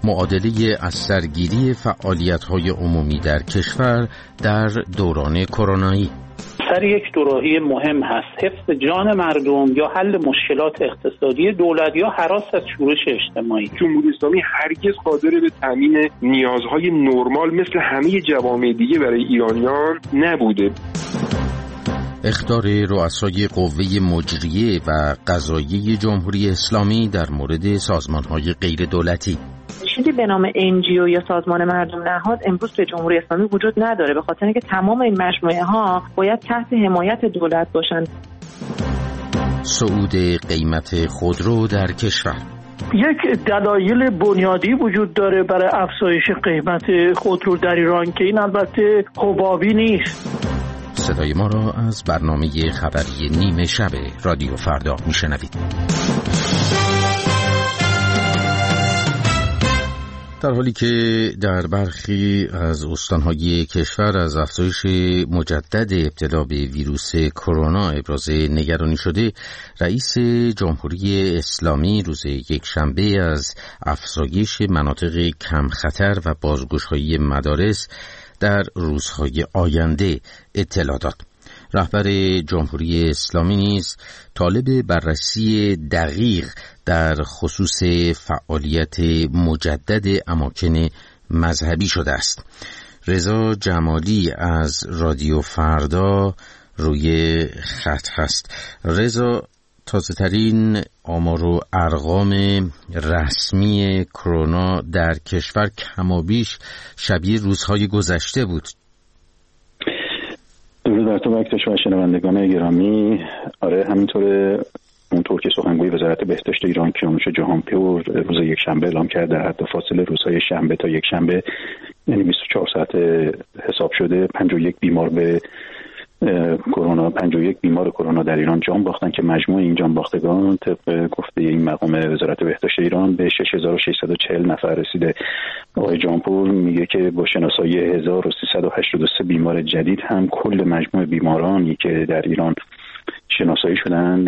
معادله از سرگیری فعالیت‌های عمومی در کشور در دوران کرونایی. سر یک دوراهی مهم هست: حفظ جان مردم یا حل مشکلات اقتصادی دولت یا هراس از شورش اجتماعی. جمهوری اسلامی هرگز قادر به تامین نیازهای نرمال مثل همه جوامع دیگه برای ایرانیان نبوده. اخطار رؤسای قوه مجریه و قضاییه جمهوری اسلامی در مورد سازمان‌های غیر دولتی. چیزی به نام NGO یا سازمان مردم نهاد امروز به جمهوری اسلامی وجود نداره، به خاطر اینکه تمام این مجموعه ها باید تحت حمایت دولت باشند. صعود قیمت خودرو در کشور. یک دلایل بنیادی وجود داره برای افزایش قیمت خودرو در ایران که این البته حبابی نیست. صدای ما را از برنامه خبری نیمه شب رادیو فردا میشنوید. در حالی که در برخی از استانهای کشور از افزایش مجدد ابتلا به ویروس کرونا ابراز نگرانی شده، رئیس جمهوری اسلامی روز یکشنبه از افزایش مناطق کم خطر و بازگشایی مدارس در روزهای آینده اطلاع داد. رهبر جمهوری اسلامی نیز طالب بررسی دقیق در خصوص فعالیت مجدد اماکن مذهبی شده است. رضا جمالی از رادیو فردا روی خط هست. رضا، تازه ترین آمار و ارقام رسمی کرونا در کشور کمابیش شبیه روزهای گذشته بود. درود بر تو وقتش و شنوندگان گرامی. آره همینطوره. اونطور که سخنگوی وزارت بهداشت ایران کیانوش جهانپور روز یکشنبه اعلام کرد در حد فاصله روزهای شنبه تا یکشنبه، یعنی 24 ساعت حساب شده، 51 بیمار به کرونا 51 بیمار کرونا در ایران جان باختن که مجموع این جان باختگان طبق گفته این مقام وزارت بهداشت ایران به 6640 نفر رسیده. آقای جهانپور میگه که با شناسایی 1383 بیمار جدید هم کل مجموع بیمارانی که در ایران شناسایی شدند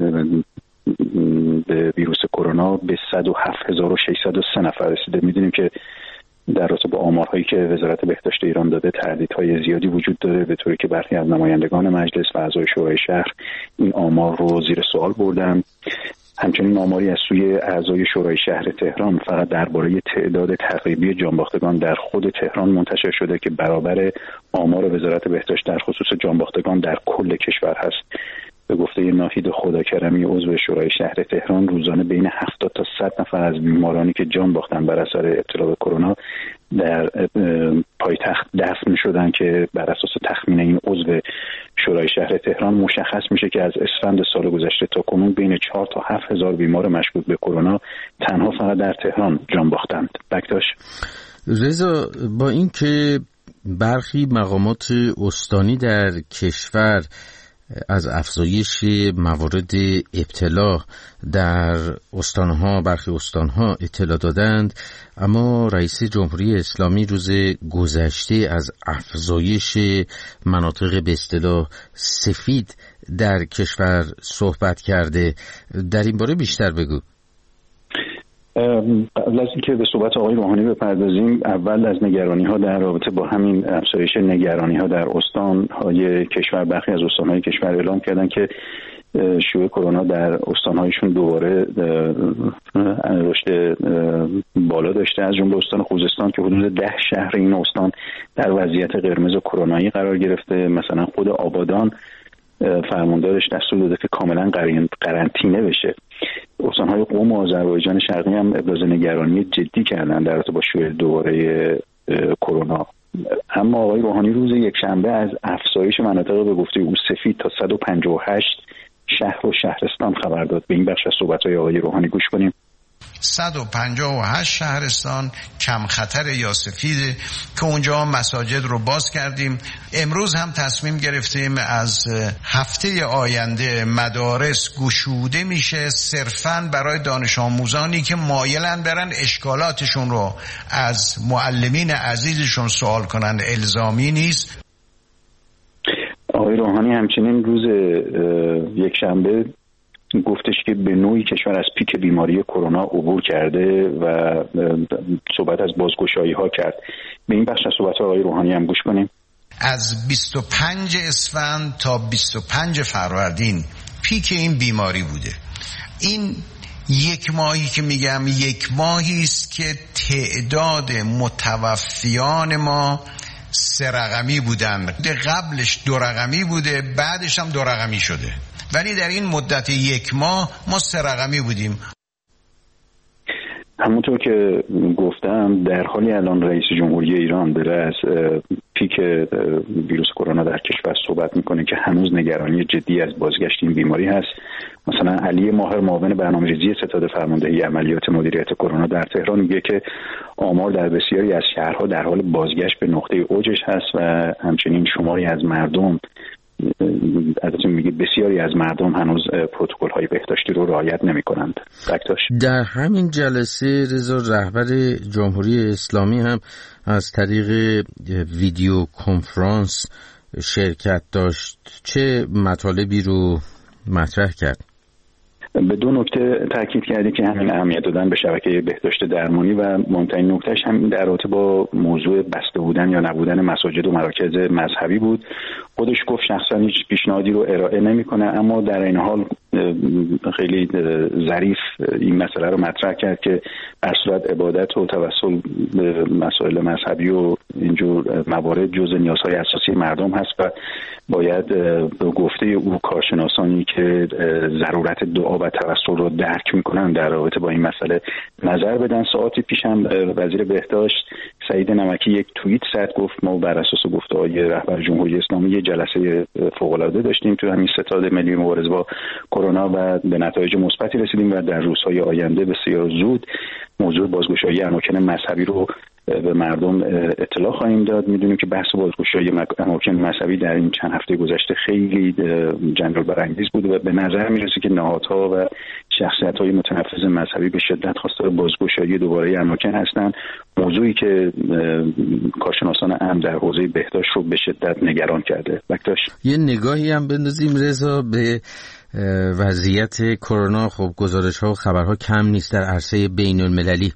به ویروس کرونا به 107603 نفر رسیده. میدونیم که در رابطه با آمارهایی که وزارت بهداشت ایران داده تردیدهای زیادی وجود داره، به طوری که برخی از نمایندگان مجلس و اعضای شورای شهر این آمار رو زیر سوال بردن. همچنین آماری از سوی اعضای شورای شهر تهران فقط درباره تعداد تقریبی جانباختگان در خود تهران منتشر شده که برابر آمار وزارت بهداشت در خصوص جانباختگان در کل کشور هست. به گفته ناهید خداکرمی عضو شورای شهر تهران، روزانه بین 70 تا 100 نفر از بیمارانی که جان باختن بر اثر ابتلا به کرونا در پایتخت دفن شدن که بر اساس تخمین این عضو شورای شهر تهران مشخص میشه که از اسفند سال گذشته تا کنون بین 4 تا 7 هزار بیمار مشکوک به کرونا تنها فقط در تهران جان باختند. بکتاش. رضا، با اینکه برخی مقامات استانی در کشور از افزایش موارد ابتلا در برخی استانها اطلاع دادند، اما رئیس جمهوری اسلامی روز گذشته از افزایش مناطق به اصطلاح سفید در کشور صحبت کرده. در این باره بیشتر بگو. قبل از اینکه به صحبت آقای روحانی بپردازیم، اول از نگرانی‌ها در رابطه با همین افزایش نگرانی‌ها در استان‌های کشور، برخی از استان‌های کشور اعلام کردن که شیوع کرونا در استان‌هایشون دوباره رشد بالا داشته، از جمله استان خوزستان که حدود 10 شهر این استان در وضعیت قرمز کرونایی قرار گرفته. مثلا خود آبادان فرماندارش دستور داده که کاملا قرنطینه بشه. استان‌های قم و آذربایجان شرقی هم ابراز نگرانی جدی کردن در رابطه با شیوع دوباره کرونا. اما آقای روحانی روز یکشنبه از افزایش مناطق به گفته او سفید تا 158 شهر و شهرستان خبر داد. به این بخش از صحبت‌های آقای روحانی گوش کنیم. 158 شهرستان کم خطر یا سفید که اونجا مساجد رو باز کردیم. امروز هم تصمیم گرفتیم از هفته آینده مدارس گشوده میشه صرفاً برای دانش آموزانی که مایلن برن اشکالاتشون رو از معلمین عزیزشون سوال کنن، الزامی نیست. آقای روحانی همچنین روز یکشنبه گفتش که به نوعی کشور از پیک بیماری کرونا عبور کرده و صحبت از بازگشایی ها کرد. به این بخش از صحبت آقای روحانی هم گوش کنیم. از 25 اسفند تا 25 فروردین پیک این بیماری بوده. این یک ماهی که میگم یک ماهی است که تعداد متوفیان ما 3 رقمی بودن. قبلش 2 رقمی بوده، بعدش هم 2 رقمی شده، ولی در این مدت یک ماه ما 3 رقمی بودیم. همونطور که گفتم در حالی الان رئیس جمهوری ایران داره از پیک ویروس کرونا در کشور صحبت میکنه که هنوز نگرانی جدی از بازگشت این بیماری هست. مثلا علی ماهر معاون برنامه‌ریزی ستاد فرماندهی عملیات مدیریت کرونا در تهران میگه که آمار در بسیاری از شهرها در حال بازگشت به نقطه اوجش هست و همچنین شماری از مردم میگه بسیاری از مردم هنوز پروتکل‌های بهداشتی رو رعایت نمی‌کنند. در همین جلسه رضا رهبر جمهوری اسلامی هم از طریق ویدیو کنفرانس شرکت داشت. چه مطالبی رو مطرح کرد؟ به 2 نکته تاکید کرده که همین اهمیت دادن به شبکه بهداشت درمانی و مهمترین نکتهش همین در رابطه با موضوع بسته بودن یا نبودن مساجد و مراکز مذهبی بود. خودش گفت شخصا هیچ پیشنهادی رو ارائه نمیکنه، اما در این حال خیلی ظریف این مسئله رو مطرح کرد که هر صورت عبادت و توسل به مسائل مذهبی و اینجور موارد جزء نیازهای اساسی مردم هست و باید به گفته او کارشناسانی که ضرورت دعا و توسل رو درک میکنن در رابطه با این مسئله نظر بدن. ساعتی پیش هم وزیر بهداشت سعید نمکی یک توییت زد، گفت ما بر اساس گفته‌های رهبر جمهوری اسلامی یه جلسه فوق‌العاده داشتیم تو همین ستاد ملی مبارزه با کرونا و به نتایج مثبتی رسیدیم و در روزهای آینده بسیار زود موضوع بازگشایی اماکن مذهبی رو به مردم اطلاع خواهیم داد. میدونیم که بحث بازگشایی اماکن مذهبی در این چند هفته گذشته خیلی جنجال برانگیز بود و به نظر میرسه که نهادها و شخصیت‌های متنفذ مذهبی به شدت خواستار بازگشایی دوباره اماکن هستند، موضوعی که کارشناسان امن در حوزه بهداشت رو به شدت نگران کرده. یه نگاهی هم بندازیم رضا به وضعیت کرونا. خب گزارش‌ها و خبرها کم نیست در عرصه بین‌المللی.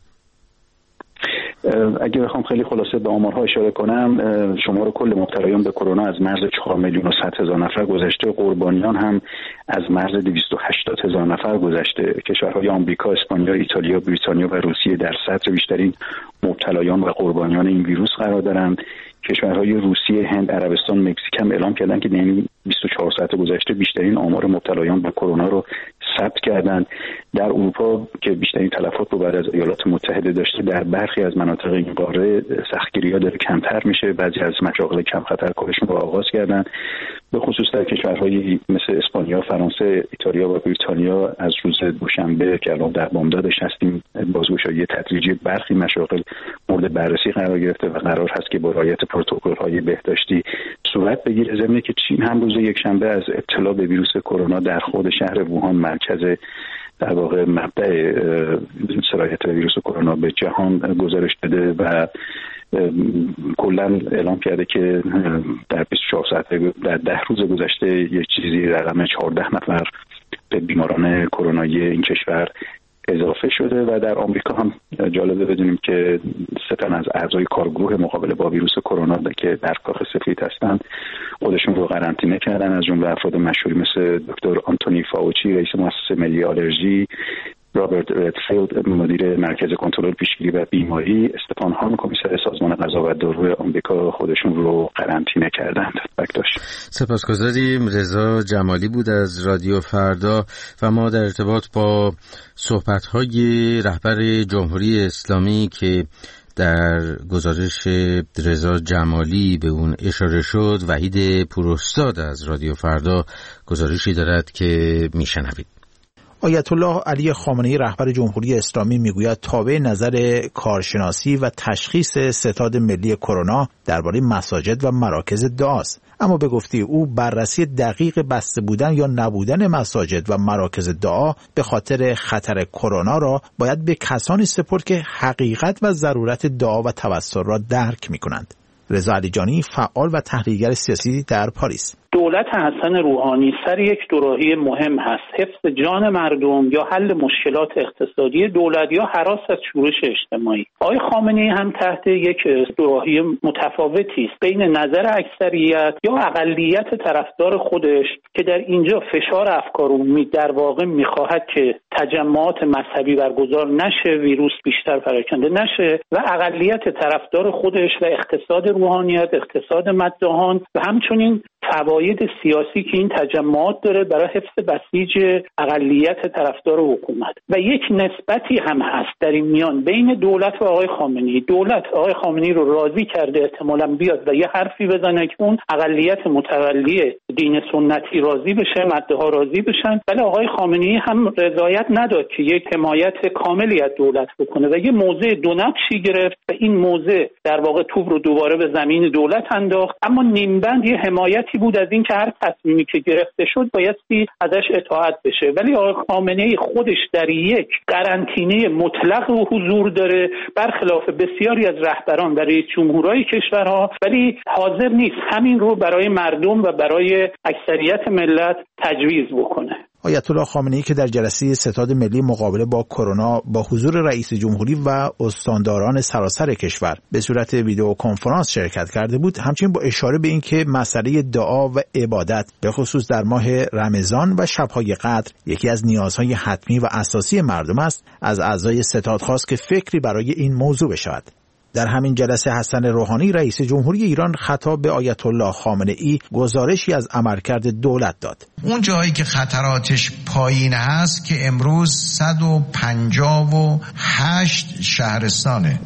اگه بخوام خیلی خلاصه به آمارها اشاره کنم، شمار کل مبتلایان به کرونا از مرز 4,100,000 نفر گذشته، قربانیان هم از مرز 280,000 نفر گذشته. کشورهای آمریکا، اسپانیا، ایتالیا، بریتانیا و روسیه در صدر بیشترین مبتلایان و قربانیان این ویروس قرار دارند. کشورهای روسیه، هند، عربستان، مکزیک هم اعلام کردن که در 24 ساعت گذشته بیشترین آمار مبتلایان به کرونا رو ثبت کردند. در اروپا که بیشترین تلفات رو بعد از ایالات متحده داشته، در برخی از مناطق این قاره سختگیری‌ها داره کمتر میشه. بعضی از مشاغل کم خطر کارشون رو آغاز کردن. به خصوص در کشورهایی مثل اسپانیا، فرانسه، ایتالیا و بریتانیا از روز دوشنبه که الان در بامدادش هستیم بازگشایی تدریجی برخی مشاغل مورد بررسی قرار گرفته و قرار هست که با رعایت پروتکل‌های بهداشتی صورت بگیره. ضمن که چین هم روز یکشنبه از ابتلا به ویروس کرونا در خود شهر ووهان، مرکز در واقع مبدأ سرایت ویروس کرونا به جهان، گزارش داده و کلا اعلام کرده که در 24 ساعت در 10 روز گذشته یک چیزی رقم 14 نفر به بیماران کرونایی این کشور اضافه شده و در آمریکا هم جالبه بدونیم که 3 تن از اعضای کارگروه مقابله با ویروس کرونا که در کاخ سفید هستند خودشون رو قرنطینه کردن، از جمله افراد مشهوری مثل دکتر آنتونی فاوچی رئیس مؤسسه ملی آلرژی، رابرت ردفیلد مدیر مرکز کنترل پیشگیری و بیماری، استفان هان کمیسر سازمان غذا و دارو آمریکا خودشون رو قرنطینه کردند. سپاسگزاریم. رضا جمالی بود از رادیو فردا و ما در ارتباط با صحبت‌های رهبر جمهوری اسلامی که در گزارش رضا جمالی به اون اشاره شد، وحید پوراستاد از رادیو فردا گزارشی دارد که میشنوید. آیت الله علی خامنه‌ای رهبر جمهوری اسلامی میگوید تابع نظر کارشناسی و تشخیص ستاد ملی کرونا درباره مساجد و مراکز دعاست، اما به گفته او بررسی دقیق بسته بودن یا نبودن مساجد و مراکز دعا به خاطر خطر کرونا را باید به کسانی سپرد که حقیقت و ضرورت دعا و توسل را درک می‌کنند. رضا علیجانی فعال و تحلیلگر سیاسی در پاریس. دولت حسن روحانی سر یک دوراهی مهم هست: حفظ جان مردم یا حل مشکلات اقتصادی دولت یا هراس از شورش اجتماعی. آقای خامنه‌ای هم تحت یک دوراهی متفاوتی است بین نظر اکثریت یا اقلیت طرفدار خودش که در اینجا فشار افکار عمومی در واقع می‌خواهد که تجمعات مذهبی برگزار نشه، ویروس بیشتر پراکنده نشه، و اقلیت طرفدار خودش و اقتصاد روحانیت، اقتصاد مداحان و همچنین فواید سیاسی که این تجمعات داره برای حفظ بسیج اقلیت طرفدار حکومت. و یک نسبتی هم هست در این میان بین دولت و آقای خامنه‌ای. دولت آقای خامنه‌ای رو راضی کرده احتمالاً بیاد و یه حرفی بزنه که اون اقلیت متولی دین سنتی راضی بشه، مدعا راضی بشن، ولی آقای خامنه‌ای هم رضایت نداد که یک حمایت کاملی از دولت بکنه و یه موضع دو نقشی گرفت و این موضع در واقع توپ رو دوباره به زمین دولت انداخت. اما نیمبند یه حمایتی بود از این که هر تصمیمی که گرفته شد بایستی ازش اطاعت بشه، ولی آقای خامنه‌ای خودش در یک قرنطینه مطلق و حضور داره برخلاف بسیاری از رهبران و رئیس جمهورهای کشورها، ولی حاضر نیست همین رو برای مردم و برای اکثریت ملت تجویز بکنه. آیت الله خامنه‌ای که در جلسه ستاد ملی مقابله با کرونا با حضور رئیس جمهوری و استانداران سراسر کشور به صورت ویدیو کنفرانس شرکت کرده بود، همچنین با اشاره به اینکه مسئله دعا و عبادت به خصوص در ماه رمضان و شب‌های قدر یکی از نیازهای حتمی و اساسی مردم است، از اعضای ستاد خواست که فکری برای این موضوع بشود. در همین جلسه حسن روحانی رئیس جمهوری ایران خطاب به آیت الله خامنه‌ای گزارشی از عملکرد دولت داد. اون جایی که خطراتش پایین هست که امروز 158 شهرستانه،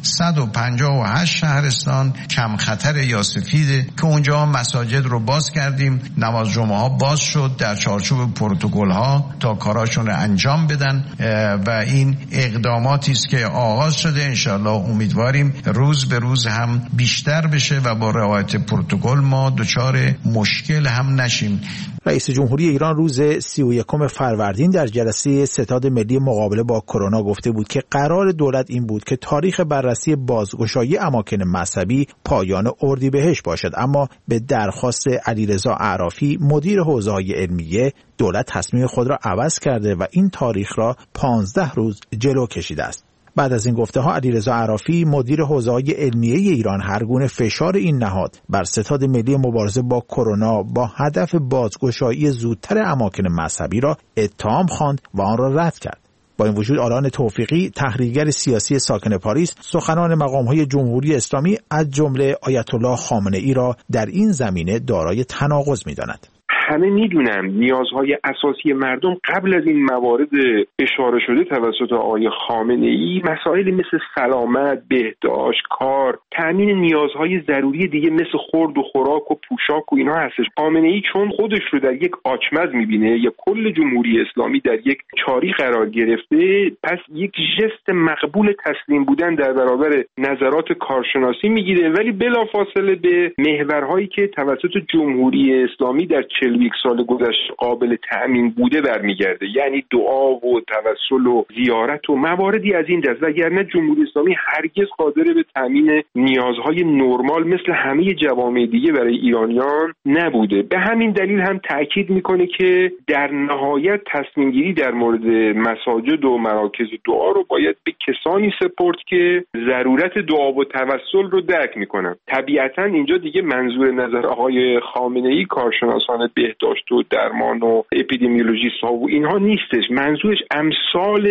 158 شهرستان کم خطر یا سفیده که اونجا مساجد رو باز کردیم، نماز جمعه ها باز شد در چارچوب پروتکل ها تا کاراشون رو انجام بدن و این اقداماتی است که آغاز شده. انشالله امیدواریم روز به روز هم بیشتر بشه و با رعایت پروتکل ما دچار مشکل هم نشیم. رئیس جمهوری ایران روز 31 فروردین در جلسه ستاد ملی مقابله با کرونا گفته بود که قرار دولت این بود که تاریخ بررسی بازگشایی اماکن مذهبی پایان اردیبهشت باشد، اما به درخواست علیرضا اعرافی مدیر حوزه‌های علمیه دولت تصمیم خود را عوض کرده و این تاریخ را 15 روز جلو کشیده است. بعد از این گفته‌ها علیرضا اعرافی مدیر حوزه‌های علمیه ایران هر گونه فشار این نهاد بر ستاد ملی مبارزه با کرونا با هدف بازگشایی زودتر اماکن مذهبی را اتهام خواند و آن را رد کرد. با این وجود آلان توفیقی تحلیلگر سیاسی ساکن پاریس سخنان مقام‌های جمهوری اسلامی از جمله آیت الله خامنه‌ای را در این زمینه دارای تناقض می‌داند. همه میدونم نیازهای اساسی مردم قبل از این موارد اشاره شده توسط آقای خامنه‌ای مسائلی مثل سلامت، بهداشت، کار، تامین نیازهای ضروری دیگه مثل خورد و خوراک و پوشاک و اینا هستش. خامنه‌ای چون خودش رو در یک آچمز میبینه یا کل جمهوری اسلامی در یک چاری قرار گرفته، پس یک ژست مقبول تسلیم بودن در برابر نظرات کارشناسی میگیره، ولی بلافاصله به محورهایی که توسط جمهوری اسلامی در 41 سال گذشته قابل تأمین بوده برمیگرده، یعنی دعا و توسل و زیارت و مواردی از این دست، وگرنه جمهوری اسلامی هرگز قادر به تأمین نیازهای نرمال مثل همه جوامع دیگه برای ایرانیان نبوده. به همین دلیل هم تأکید میکنه که در نهایت تصمیم گیری در مورد مساجد و مراکز دعا رو باید به کسانی سپرد که ضرورت دعا و توسل رو درک میکنن. طبیعتا اینجا دیگه منظور نظر آقای خامنه‌ای کارشناسان بهداشت و درمان و اپیدمیولوژیست ها و اینها نیستش، منظورش امثال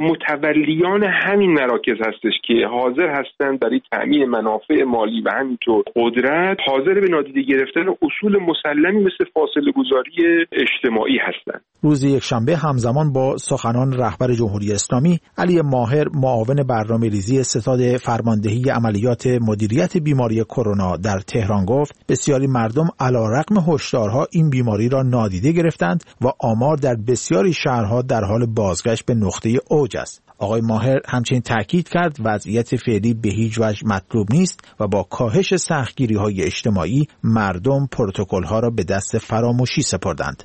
متولیان همین مراکز هستش که حاضر هستند برای تأمین منافع مالی و همینطور قدرت حاضر به نادیده گرفتن اصول مسلمی مثل فاصله گذاری اجتماعی هستند. روز یکشنبه همزمان با سخنان رهبر جمهوری اسلامی علی ماهر معاون برنامه‌ریزی ستاد فرماندهی عملیات مدیریت بیماری کرونا در تهران گفت بسیاری مردم علیرغم هشدارها این بیماری را نادیده گرفتند و آمار در بسیاری شهرها در حال بازگشت به نقطه اوج است. آقای ماهر همچنین تاکید کرد وضعیت فعلی به هیچ وجه مطلوب نیست و با کاهش سختگیری‌های اجتماعی مردم پروتکل‌ها را به دست فراموشی سپردند.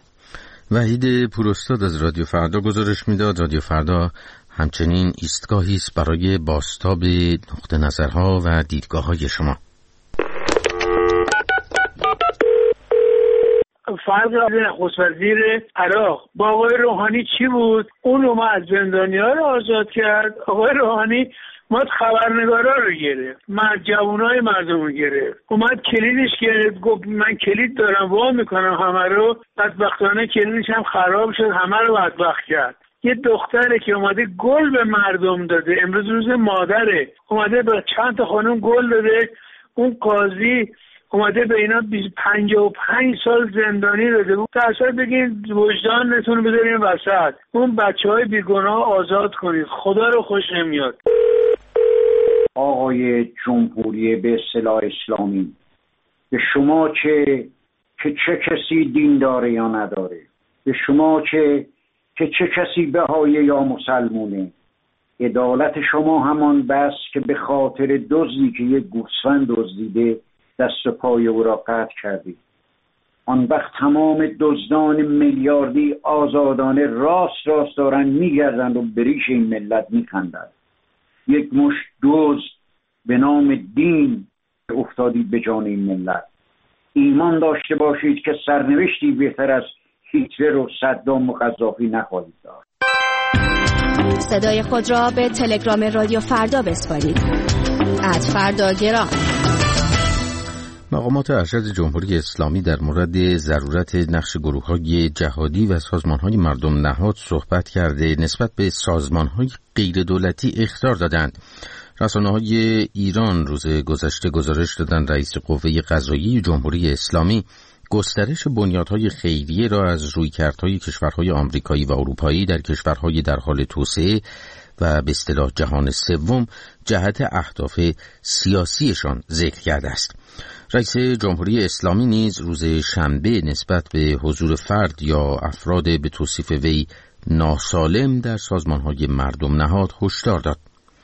وحید پوراستاد از رادیو فردا گزارش میداد. رادیو فردا همچنین ایستگاهی است برای بازتاب نقطه نظرها و دیدگاه‌های شما. فرق نخست وزیر عراق با آقای روحانی چی بود؟ اون اومد زندانی‌ها رو آزاد کرد، آقای روحانی اومد خبرنگارا رو گرفت، جوانای مردم رو گرفت، اومد کلیدش گرفت، گفت من کلید دارم وا میکنم همه رو. بدبختانه کلیدش هم خراب شد، همه رو بدبخت کرد. یه دختره که اومده گل به مردم داده، امروز روز مادره، اومده به چند تا خانم گل داده، اون قاضی اومده به اینا 55 سال زندانی داده بود. اصلا بگین وجدانتون رو بذارین وسط، اون بچهای بیگناه آزاد کنید، خدا رو خوش نمیاد. آقای جمهوری به اصطلاح اسلامی، به شما که چه کسی دین داره یا نداره، به شما که چه کسی بهایی یا مسلمونه، عدالت شما همان بس که به خاطر دزدی که یک گوسفند دزدیده دست و پای او را قطع کردید. آن وقت تمام دزدان میلیاردی آزادانه راست دارن میگردند و بریش این ملت میخندند. یک مشت دزد به نام دین افتادید به جان این ملت. ایمان داشته باشید که سرنوشتی بهتر از هیتلر و صدام و قذافی نخواهید داشت. صدای خود را به تلگرام رادیو فردا بسپارید. @فرداگرام. مقامات ارشد جمهوری اسلامی در مورد ضرورت نقش گروه‌های جهادی و سازمان‌های مردم نهاد صحبت کرده نسبت به سازمان‌های غیر دولتی اخطار دادند. رسانه‌های ایران روز گذشته گزارش دادند رئیس قوه قضاییه جمهوری اسلامی گسترش بنیادهای خیریه را از رویکردهای کشورهای آمریکایی و اروپایی در کشورهای در حال توسعه و به اصطلاح جهان سوم جهت اهداف سیاسیشان ذکر کرده است. رئیس جمهوری اسلامی نیز روز شنبه نسبت به حضور فرد یا افراد به توصیف وی ناسالم در سازمانهای مردم نهاد هشدار داد.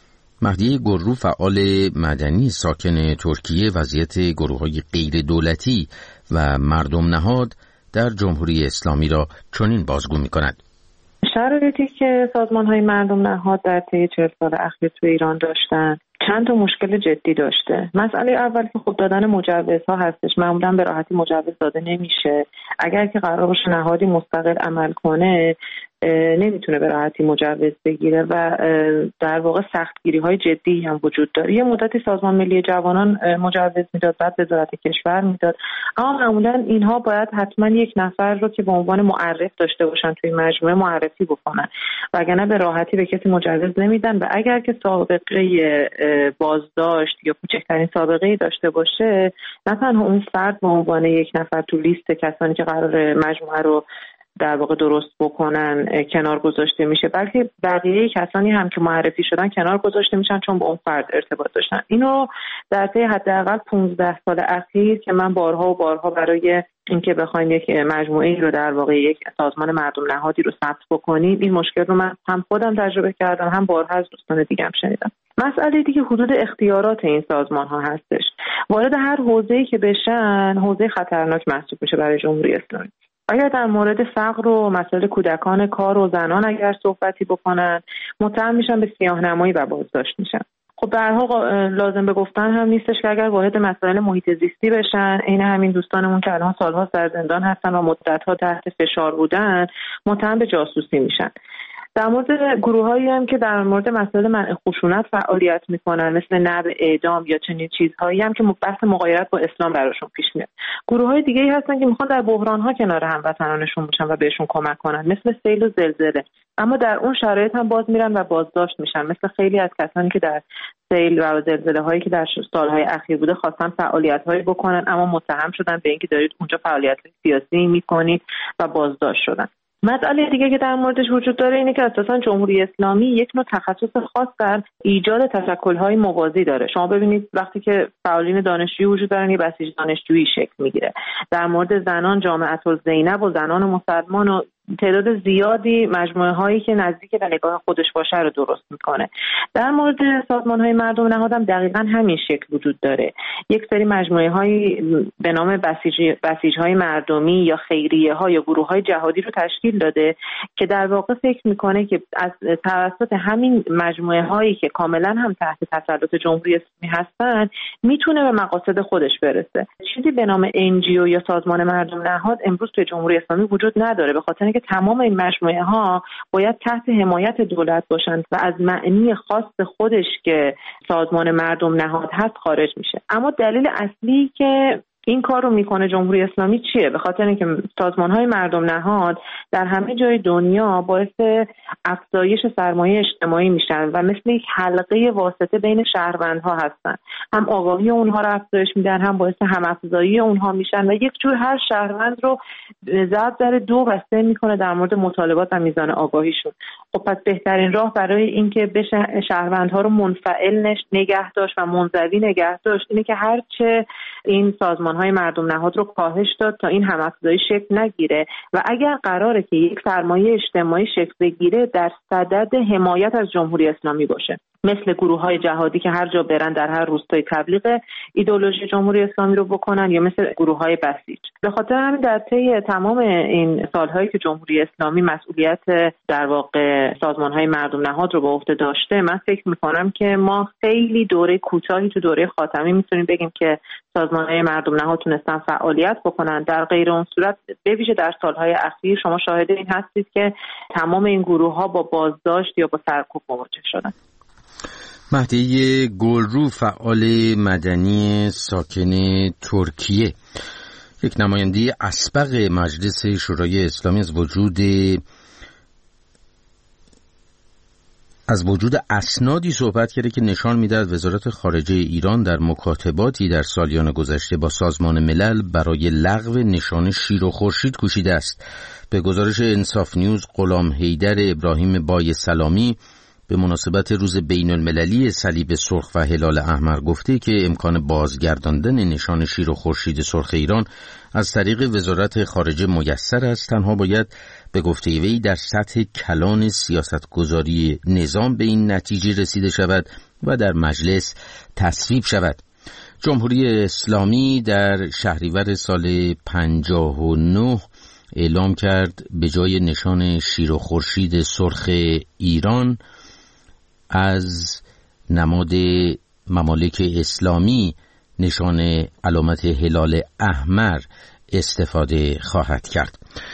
مهدی گرو فعال مدنی ساکن ترکیه وضعیت گروه‌های غیر دولتی و مردم نهاد در جمهوری اسلامی را چنین بازگو می‌کند. شرایطی که سازمان‌های مردم نهاد در طی 40 سال اخیر تو ایران داشتن چند تا مشکل جدی داشته. مسئله اول که خب دادن مجوزها هستش. معمولا به راحتی مجوز داده نمیشه. اگر که قرار باشه نهادی مستقل عمل کنه نمیتونه به راحتی مجوز بگیره و در واقع سختگیری‌های جدی هم وجود داره. یه مدتی سازمان ملی جوانان مجوز میداد، بعد وزارت کشور میداد، اما معمولا اینها باید حتما یک نفر رو که به عنوان معرف داشته باشن توی مجموعه معرفی بکنن، وگرنه به راحتی به کسی مجوز نمیدن و اگر که سابقه بازداشت یا کوچکترین سابقه‌ای داشته باشه، نه تنها اون فرد به عنوان یک نفر تو لیست کسانی که قرار مجموعه رو در واقع درست بکنن کنار گذاشته میشه، بلکه بقیه کسانی هم که معرفی شدن کنار گذاشته میشن چون با اون فرد ارتباط داشتن. اینو در طی حداقل 15 سال اخیر که من بارها و بارها برای اینکه بخوایم یک مجموعه‌ای رو در واقع یک سازمان مردم نهادی رو ثبت بکنیم، این مشکل رو من هم خودم تجربه کردم، هم بارها از دوستان دیگه‌ام شنیدم. مسئله دیگه حدود اختیارات این سازمان‌ها هستش. وارد هر حوزه‌ای که بشن، حوزه خطرناک محسوب میشه برای جمهوری اسلامی. اگر در مورد فقر و مسائل کودکان کار و زنان اگر صحبتی بکنن، متهم میشن به سیاه‌نمایی و بازداشت میشن. خب به هر حال لازم به گفتن هم نیستش که اگر وارد مسائل محیط زیستی بشن، عین همین دوستانمون که الان سال‌ها در زندان هستن و مدت‌ها تحت فشار بودن، متهم به جاسوسی میشن. در مورد گروهایی هم که در مورد مسائل منع خشونت فعالیت میکنن، مثل نبع اعدام یا چنین چیزهایی هم که بحث مغایرت با اسلام براشون پیش میاد. گروه‌های دیگه‌ای هستن که میخوان در بحران‌ها کنار هموطنانشون باشن و بهشون کمک کنن، مثل سیل و زلزله، اما در اون شرایط هم باز میرن و بازداشت میشن، مثل خیلی از کسانی که در سیل و زلزله‌هایی که در سال‌های اخیر بوده خواستن فعالیت‌هایی بکنن اما متهم شدن به اینکه دارید اونجا فعالیت‌های سیاسی میکنید و بازداشت شدن. مسئله دیگه که در موردش وجود داره اینه که اساساً جمهوری اسلامی یک نوع تخصص خاص در ایجاد تشکل‌های موازی داره. شما ببینید وقتی که فعالین دانشجویی وجود دارن، یه بسیج دانشجویی شکل میگیره. در مورد زنان جامعه الزینب و زنان مسلمان و تعداد زیادی مجموعه هایی که نزدیک به نگاه خودش باشه رو درست میکنه. در مورد سازمان های مردم نهاد هم دقیقاً همین شکل وجود داره. یک سری مجموعه هایی به نام بسیج های مردمی یا خیریه ها یا گروه های جهادی رو تشکیل داده که در واقع فکر میکنه که از توسط همین مجموعه هایی که کاملا هم تحت تسلط جمهوری اسلامی هستن میتونه به مقاصد خودش برسه. چیزی به نام NGO یا سازمان مردم نهاد امروز توی جمهوری اسلامی وجود نداره، به خاطر اینکه تمام این مجموعه ها باید تحت حمایت دولت باشند و از معنی خاص خودش که سازمان مردم نهاد هست خارج میشه. اما دلیل اصلی که این کار رو میکنه جمهوری اسلامی چیه؟ به خاطر اینکه سازمان‌های مردم نهاد در همه جای دنیا باعث افزایش سرمایه اجتماعی میشن و مثل یک حلقه واسطه بین شهروندها هستن. هم آگاهی اونها رو افزایش میدن، هم باعث هم افزایی اونها میشن و یک جور هر شهروند رو ضرب در دو و سه میکنه در مورد مطالبات و میزان آگاهیشون. خب پس بهترین راه برای اینکه بشه شهروندها رو منفعل نگه داشت و منزوی نگه داشت اینه که هرچه این سازمان‌های مردم نهاد رو کاهش داد تا این هم‌افزایی شکل نگیره و اگر قراره که یک سرمایه اجتماعی شکل بگیره در صدد حمایت از جمهوری اسلامی باشه، مثل گروه‌های جهادی که هر جا برن در هر روستایی تبلیغ ایدئولوژی جمهوری اسلامی رو بکنن یا مثل گروه‌های بسیج. به خاطر همین در طی تمام این سال‌هایی که جمهوری اسلامی مسئولیت در واقع سازمان‌های مردم نهاد رو به عهده داشته، من فکر می‌کنم که ما خیلی دوره کوتاهی تو دوره خاتمی می‌تونیم بگیم که سازمان‌های مردم نهاد تونستن فعالیت بکنن. در غیر اون صورت به ویژه در سال‌های اخیر شما شاهد این هستید که تمام این گروه‌ها با بازداشت یا با سرکوب مواجه شدن. مهدی گلرو، فعال مدنی ساکن ترکیه، یک نماینده اسبق مجلس شورای اسلامی از وجود اسنادی صحبت کرده که نشان می‌دهد وزارت خارجه ایران در مکاتباتی در سالیان گذشته با سازمان ملل برای لغو نشان شیر و خورشید کوشیده است. به گزارش انصاف نیوز، غلام حیدر ابراهیم بای سلامی به مناسبت روز بین المللی صلیب سرخ و هلال احمر گفته که امکان بازگرداندن نشان شیر و خورشید سرخ ایران از طریق وزارت خارجه میسر است، تنها باید به گفته وی در سطح کلان سیاستگذاری نظام به این نتیجه رسیده شود و در مجلس تصویب شود. جمهوری اسلامی در شهریور سال 59 اعلام کرد به جای نشان شیر و خورشید سرخ ایران از نماد ممالک اسلامی نشان علامت هلال احمر استفاده خواهد کرد.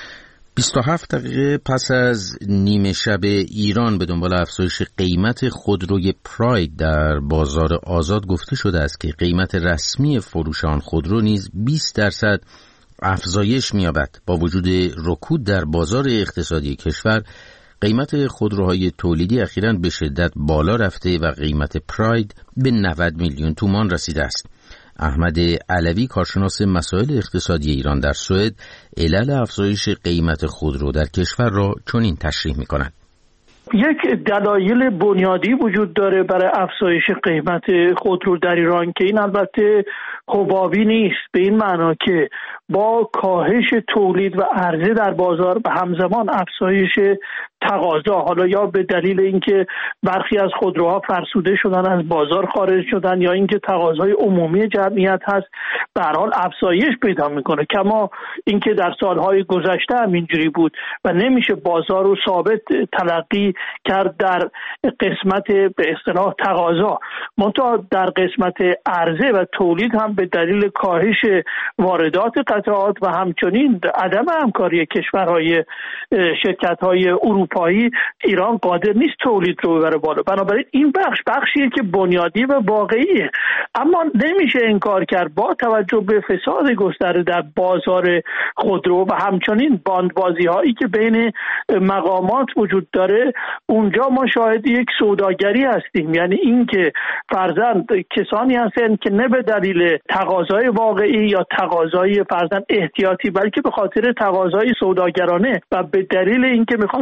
27 دقیقه پس از نیمه شب ایران به دنبال افزایش قیمت خودروی پراید در بازار آزاد گفته شده است که قیمت رسمی فروش آن خودرو نیز 20% افزایش می‌یابد. با وجود رکود در بازار اقتصادی کشور، قیمت خودروهای تولیدی اخیراً به شدت بالا رفته و قیمت پراید به 90 میلیون تومان رسیده است. احمد علوی، کارشناس مسائل اقتصادی ایران در سوئد، علل افزایش قیمت خودرو در کشور را چنین تشریح می‌کند. یک دلایل بنیادی وجود داره برای افزایش قیمت خودرو در ایران که این البته حبابی نیست، به این معنا که با کاهش تولید و عرضه در بازار به همزمان افزایش تقاضا، حالا یا به دلیل اینکه برخی از خودروها فرسوده شدن از بازار خارج شدن یا اینکه تقاضای عمومی جمعیت هست، به هر حال افزایش پیدا میکنه. کما اینکه در سالهای گذشته هم اینجوری بود و نمیشه بازار رو ثابت تلقی کرد در قسمت به اصطلاح تقاضا، منتها در قسمت عرضه و تولید هم به دلیل کاهش واردات قطعات و همچنین عدم همکاری کشورهای شرکت‌های اروپایی، ایران قادر نیست تولید رو ببره بالا. بنابراین این بخشیه که بنیادی و واقعیه، اما نمیشه انکار کرد با توجه به فساد گسترده در بازار خودرو و همچنین باندبازی هایی که بین مقامات وجود داره، اونجا ما شاهد یک سوداگری هستیم. یعنی این که فرضاً کسانی هستند که نه به دلیل تقاضای واقعی یا تقاضای فرضاً احتیاطی، بلکه به خاطر تقاضای سوداگرانه و به دلیل اینکه میخوان سودی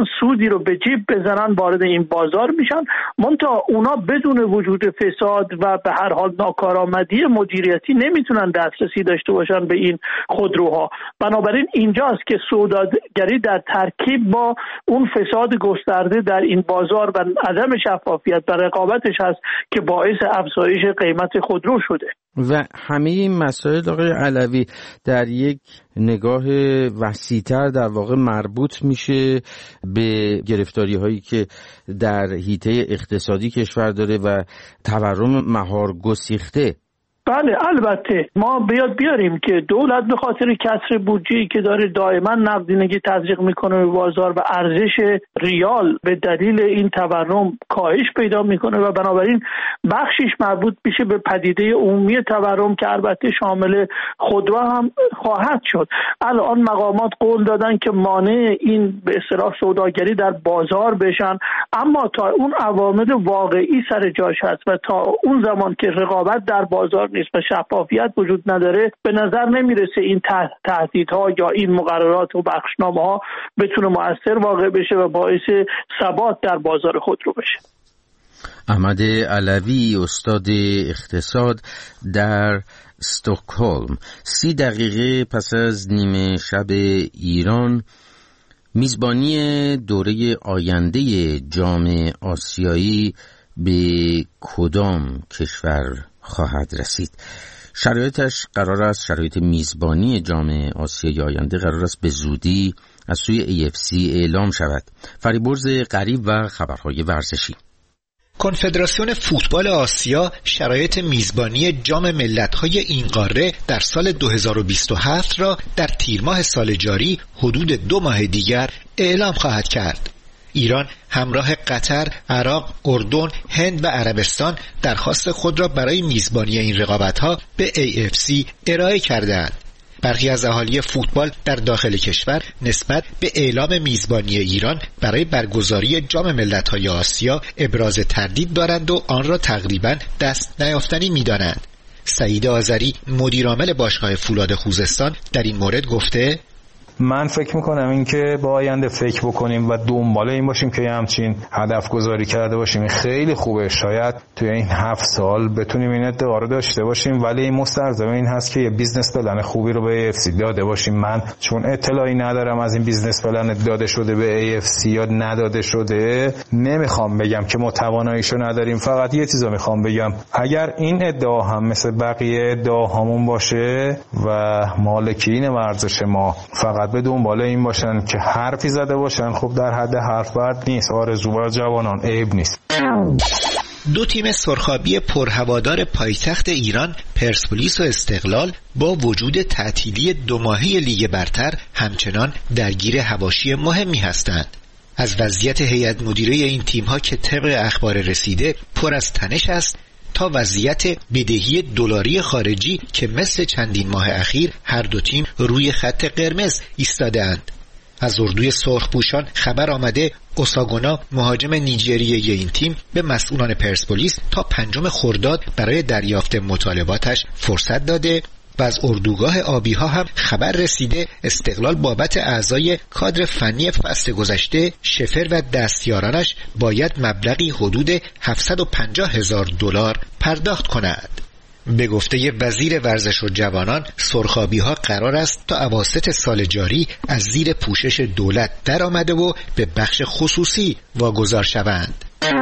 چیزی رو به جیب بزنن وارد این بازار میشن، منتها اونا بدون وجود فساد و به هر حال ناکارآمدی مدیریتی نمیتونن دسترسی داشته باشن به این خودروها. بنابراین اینجاست که سوداگری در ترکیب با اون فساد گسترده در این بازار و عدم شفافیت و رقابتش هست که باعث افزایش قیمت خودرو شده. و همه این مسائل آقای علوی در یک نگاه وسیع‌تر در واقع مربوط میشه به گرفتاری هایی که در حیطه اقتصادی کشور داره و تورم مهار گسیخته. بله البته ما بیاریم که دولت به خاطر کسر بودجه‌ای که داره دائما نقدینگی تزریق میکنه به بازار و ارزش ریال به دلیل این تورم کاهش پیدا میکنه و بنابراین بخشش مربوط میشه به پدیده عمومی تورم که البته شامل خودرو هم خواهد شد. الان مقامات قول دادن که مانع این به اصطلاح سوداگری در بازار بشن، اما تا اون عوامل واقعی سر جاش هست و تا اون زمان که رقابت در بازار نیست و شفافیت وجود نداره به نظر نمیرسه این تهدیدها یا این مقررات و بخشنامه‌ها بتونه مؤثر واقع بشه و باعث ثبات در بازار خودرو بشه. احمد علوی استاد اقتصاد در استکهلم. 30 دقیقه پس از نیمه شب ایران میزبانی دوره آینده جام آسیایی به کدام کشور خواهد رسید؟ شرایط میزبانی جام آسیای آینده قرار است به زودی از سوی AFC اعلام شود. فریبرز غریب و خبرهای ورزشی. کنفدراسیون فوتبال آسیا شرایط میزبانی جام ملت‌های این قاره در سال 2027 را در تیر ماه سال جاری حدود 2 ماه دیگر اعلام خواهد کرد. ایران همراه قطر، عراق، اردن، هند و عربستان درخواست خود را برای میزبانی این رقابت‌ها به AFC ارائه کرده‌اند. برخی از اهالی فوتبال در داخل کشور نسبت به اعلام میزبانی ایران برای برگزاری جام ملت‌های آسیا ابراز تردید دارند و آن را تقریباً دست نیافتنی می‌دانند. سعید آذری مدیرعامل باشگاه فولاد خوزستان در این مورد گفته: من فکر میکنم این که با آینده فکر بکنیم و دنبال این باشیم که همچین هدف گذاری کرده باشیم این خیلی خوبه. شاید توی این 7 سال بتونیم این ادعا رو داشته باشیم، ولی این مستلزم این هست که یه بیزنس پلن خوبی رو به AFC داده باشیم. من چون اطلاعی ندارم از این بیزنس پلن داده شده به AFC یا نداده شده نمیخوام بگم که ما تواناییشو نداریم. فقط یه چیزو میخوام بگم، اگر این ادعا هم مثل بقیه ادعاهامون باشه و مالکین ورزش ما فقط به دنبال این باشن که حرفی زده باشن، خب در حد حرف بد نیست. آرزو با جوانان عیب نیست. 2 تیم سرخابی پرهوادار پایتخت ایران پرسپولیس و استقلال با وجود تعطیلی 2 ماهه لیگ برتر همچنان درگیر حواشی مهمی هستند. از وضعیت هیئت مدیره این تیم‌ها که طبق اخبار رسیده پر از تنش است تا وضعیت بدهی دلاری خارجی که مثل چندین ماه اخیر هر 2 تیم روی خط قرمز ایستاده‌اند. از اردوی سرخپوشان خبر آمده اوساگونا مهاجم نیجریه‌ای این تیم به مسئولان پرسپولیس تا 5 خرداد برای دریافت مطالباتش فرصت داده و از اردوگاه آبی‌ها هم خبر رسیده استقلال بابت اعضای کادر فنی فصل گذشته شفر و دستیارانش باید مبلغی حدود $750,000 پرداخت کند. به گفته وزیر ورزش و جوانان سرخابی‌ها قرار است تا اواسط سال جاری از زیر پوشش دولت در آمده و به بخش خصوصی واگذار شوند.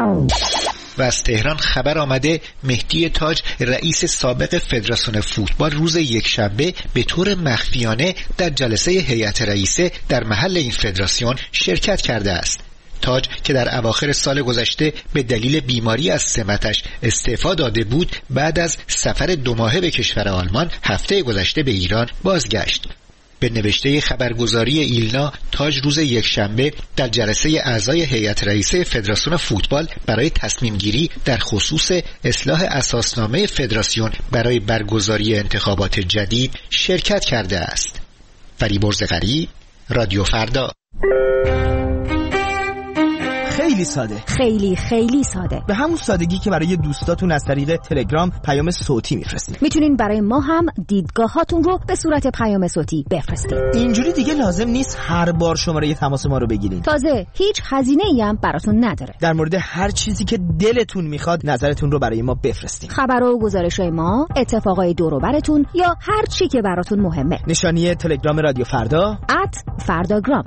و از تهران خبر آمده مهدی تاج رئیس سابق فدراسیون فوتبال روز یکشنبه به طور مخفیانه در جلسه هیئت رئیسه در محل این فدراسیون شرکت کرده است. تاج که در اواخر سال گذشته به دلیل بیماری از سمتش استعفا داده بود بعد از سفر 2 ماهه به کشور آلمان هفته گذشته به ایران بازگشت. به نوشته خبرگزاری ایلنا تاج روز یکشنبه در جلسه اعضای هیئت رئیسه فدراسیون فوتبال برای تصمیم گیری در خصوص اصلاح اساسنامه فدراسیون برای برگزاری انتخابات جدید شرکت کرده است. فریبرز غریب، رادیو فردا. خیلی ساده، خیلی خیلی ساده، به همون سادگی که برای دوستاتون از طریق تلگرام پیام صوتی میفرستید. میتونین برای ما هم دیدگاهاتون رو به صورت پیام صوتی بفرستید. اینجوری دیگه لازم نیست هر بار شماره تماس ما رو بگیرید. تازه هیچ هزینه‌ای هم براتون نداره. در مورد هر چیزی که دلتون میخواد نظرتون رو برای ما بفرستید. خبر و گزارش‌های ما، اتفاقای دور و براتون یا هر چی که براتون مهمه. نشانی تلگرام رادیو فردا @فرداگرام.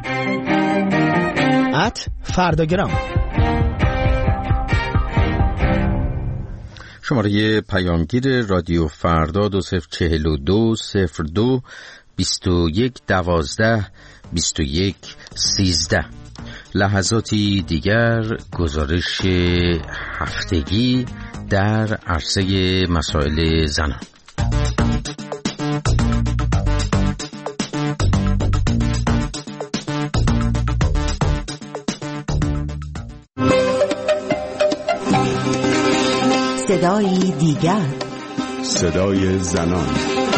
فرداگرام. شماره پیامگیر رادیو فردا 2042 02 21 12 21 13. لحظاتی دیگر گزارش هفتگی در عرصه مسائل زنان. صدای دیگر، صدای زنان.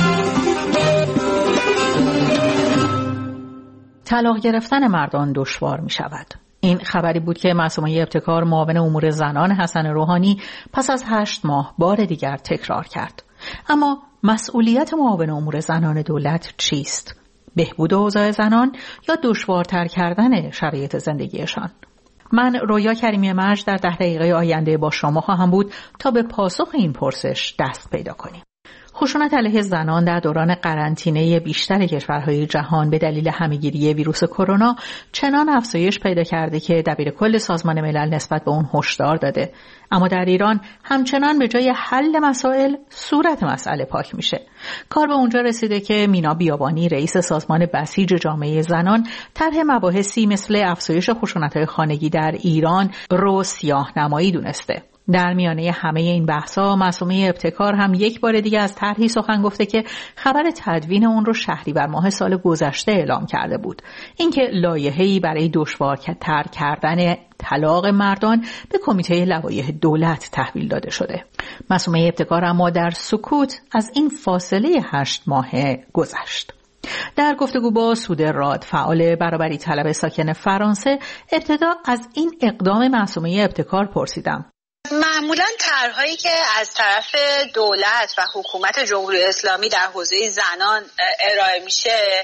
طلاق گرفتن مردان دشوار می شود. این خبری بود که معصومه ابتکار معاون امور زنان حسن روحانی پس از 8 ماه بار دیگر تکرار کرد. اما مسئولیت معاون امور زنان دولت چیست؟ بهبود اوضاع زنان یا دشوارتر کردن شرایط زندگیشان؟ من رویا کریمی مجد در 10 دقیقه آینده با شما خواهم بود تا به پاسخ این پرسش دست پیدا کنیم. خشونت علیه زنان در دوران قرنطینه بیشتر کشورهای جهان به دلیل همه‌گیری ویروس کرونا چنان افزایش پیدا کرده که دبیرکل سازمان ملل نسبت به اون هشدار داده. اما در ایران همچنان به جای حل مسائل صورت مسئله پاک میشه. کار به اونجا رسیده که مینا بیابانی رئیس سازمان بسیج جامعه زنان طرح مباحثی مثل افزایش خشونت‌های خانگی در ایران رو سیاه‌نمایی دونسته. در میانه همه این بحث‌ها معصومه ابتکار هم یک بار دیگه از طرحی سخن گفته که خبر تدوین اون رو شهریور ماه سال گذشته اعلام کرده بود. اینکه لایحه‌ای برای دشوارتر کردن طلاق مردان به کمیته لوایح دولت تحویل داده شده. معصومه ابتکار اما در سکوت از این فاصله 8 ماهه گذشت. در گفتگو با سوده راد، فعال برابری طلب ساکن فرانسه، ابتدا از این اقدام معصومه ابتکار پرسیدم. معمولا طرحهایی که از طرف دولت و حکومت جمهوری اسلامی در حوزه زنان ارائه میشه،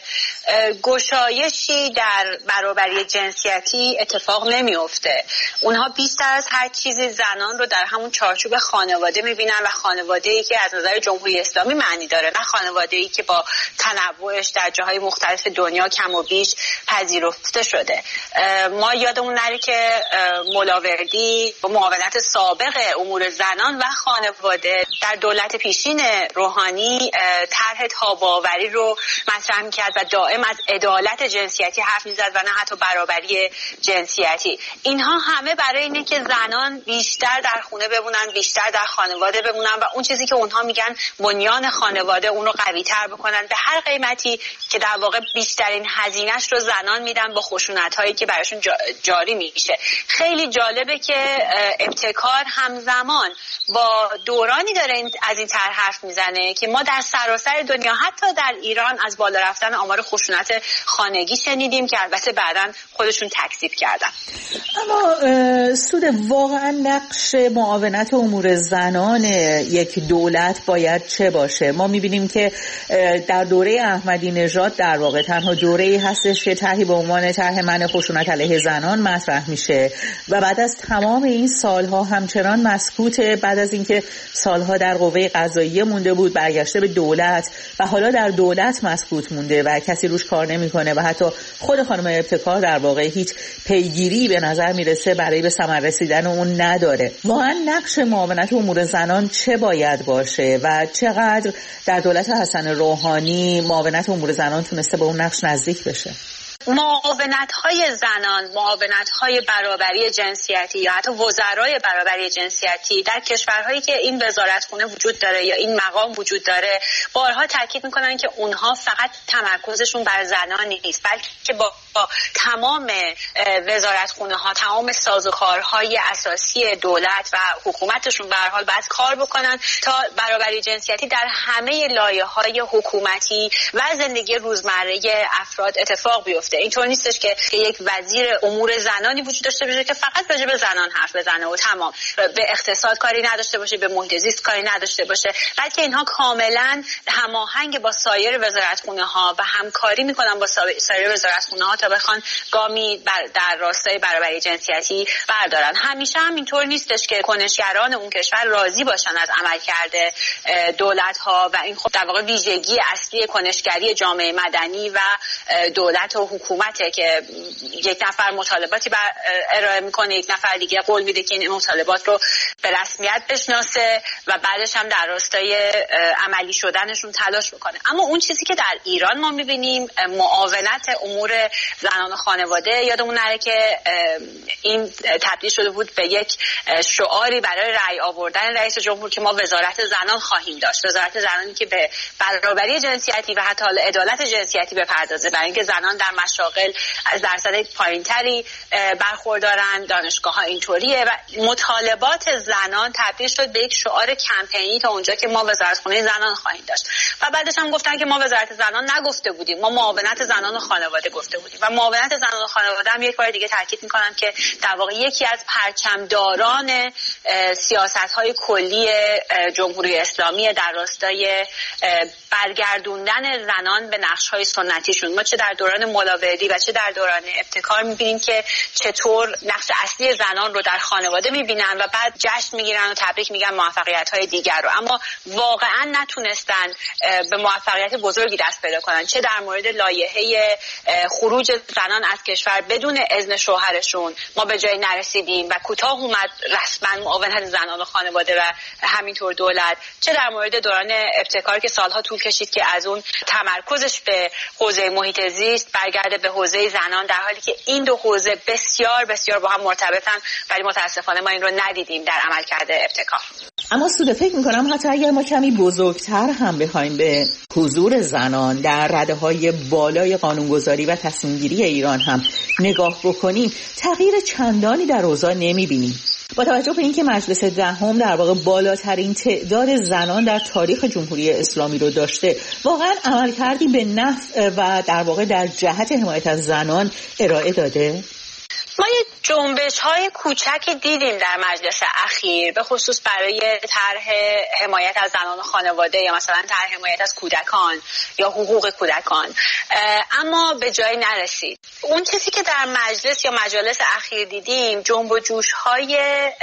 گشایشی در برابری جنسیتی اتفاق نمیفته. اونها بیشتر از هر چیزی زنان رو در همون چارچوب خانواده میبینن و خانواده‌ای که از نظر جمهوری اسلامی معنی داره، نه خانواده‌ای که با تنوعش در جاهای مختلف دنیا کم و بیش پذیرفته شده. ما یادمون نره که ملاوردی با معاونت سابق امور زنان و خانواده در دولت پیشین روحانی طرح تاب‌آوری رو مطرح می‌کرد و دائم از عدالت جنسیتی حرف می‌زد و نه حتی برابری جنسیتی. اینها همه برای اینه که زنان بیشتر در خونه بمونن، بیشتر در خانواده بمونن و اون چیزی که اونها میگن بنیان خانواده اون رو قوی‌تر بکنن به هر قیمتی، که در واقع بیشترین هزینه‌اش رو زنان میدن با خشونت‌هایی که براشون جاری میشه. خیلی جالبه که ابتکار همزمان با دورانی داره از این طرح حرف میزنه که ما در سراسر دنیا حتی در ایران از بالا رفتن آمار خشونت خانگی شنیدیم که البته بعداً خودشون تکذیب کردن. اما سود واقعا نقش معاونت امور زنان یک دولت باید چه باشه؟ ما میبینیم که در دوره احمدی نژاد در واقع تنها دوره‌ای هستش که طرحی به عنوان طرح منع خشونت علیه زنان مطرح میشه و بعد از تمام این سالها همچنان مسکوته. بعد از اینکه سالها در قوه قضاییه مونده بود، برگشته به دولت و حالا در دولت مسکوت مونده و کسی روش کار نمیکنه و حتی خود خانم ابتکار در واقع هیچ پیگیری به نظر میرسه برای به ثمر رسیدن اون نداره. واقعا نقش معاونت امور زنان چه باید باشه و چقدر در دولت حسن روحانی معاونت امور زنان تونسته به اون نقش نزدیک بشه؟ معاونت‌های زنان، معاونت‌های برابری جنسیتی یا حتی وزرای برابری جنسیتی در کشورهایی که این وزارتخونه وجود داره یا این مقام وجود داره، بارها تاکید می‌کنن که اونها فقط تمرکزشون بر زنان نیست، بلکه با تمام وزارتخونه‌ها، تمام سازوکارهای اساسی دولت و حکومتشون به هر حال باید کار بکنن تا برابری جنسیتی در همه لایه‌های حکومتی و زندگی روزمره افراد اتفاق بیفته. گفته. اینطور نیستش که یک وزیر امور زنانی وجود داشته باشه که فقط راجع به زنان حرف بزنه و تمام، به اقتصاد کاری نداشته باشه، به محیط زیست کاری نداشته باشه، بلکه اینها کاملا هماهنگ با سایر وزارتخونه‌ها و همکاری میکنن با سایر وزارتخونه‌ها تا بخوان گامی در راستای برابری جنسیتی بردارن. همیشه هم اینطور نیستش که کنشگران اون کشور راضی باشن از عملکرد دولت‌ها و این خب در واقع ویژگی اصلی کنشگری جامعه مدنی و دولت و حکومته که یک نفر مطالباتی ارائه میکنه، یک نفر دیگه قول میده که این مطالبات رو به رسمیت بشناسه و بعدش هم در راستای عملی شدنشون تلاش میکنه. اما اون چیزی که در ایران ما میبینیم معاونت امور زنان و خانواده، یادمون نره که این تبدیل شده بود به یک شعاری برای رأی آوردن رئیس جمهور که ما وزارت زنان خواهیم داشت، وزارت زنانی که به برابری جنسیتی و حتی عدالت جنسیتی بپردازه، برای اینکه زنان در مشاغل از درصد پایینتری برخوردارن، دانشگاه‌ها اینطوریه و مطالبات زنان تبدیل شد به یک شعار کمپینی تا اونجا که ما وزارتخونه زنان خواهیم داشت. و بعدش هم گفتن که ما وزارت زنان نگفته بودیم، ما معاونت زنان و خانواده گفته بودیم و معاونت زنان و خانواده هم یک بار دیگه تاکید می‌کنم که در واقع یکی از پرچمداران سیاست‌های کلی جمهوری اسلامی در راستای برگردوندن زنان به نقش‌های سنتیشون. ما چه در دوران ملاوردی و چه در دوران ابتکار می‌بینیم که چطور نقش اصلی زنان رو در خانواده می‌بینن و بعد جشن می‌گیرن و تبریک میگن موفقیت‌های دیگر رو، اما واقعاً نتونستن به موفقیت بزرگی دست پیدا کنن. چه در مورد لایحه خروج زنان از کشور بدون اذن شوهرشون ما به جایی نرسیدیم و کوتاه اومد رسما معاونت زنان و خانواده و همینطور دولت، چه در مورد دوران ابتکار که سالها طول کشید که از اون تمرکزش به حوزه محیط زیست برگرده به حوزه زنان، در حالی که این دو حوزه بسیار بسیار با هم مرتبطن، ولی متاسفانه ما این رو ندیدیم در عملکرد ابتکار. اما سوده فکر میکنم حتی اگر ما کمی بزرگتر هم بخوایم به حضور زنان در رده‌های بالای قانونگذاری و تصمیم‌گیری ایران هم نگاه بکنیم، تغییر چندانی در اوضاع نمی‌بینیم. با توجه به اینکه مجلس دهم در واقع بالاترین تعداد زنان در تاریخ جمهوری اسلامی رو داشته، واقعا عملکردی به نفع و در واقع در جهت حمایت از زنان ارائه داده؟ ما یه جنبش‌های کوچکی دیدیم در مجلس اخیر، به خصوص برای طرح حمایت از زنان و خانواده یا مثلا طرح حمایت از کودکان یا حقوق کودکان، اما به جایی نرسید. اون چیزی که در مجلس یا مجالس اخیر دیدیم جنب و جوش‌های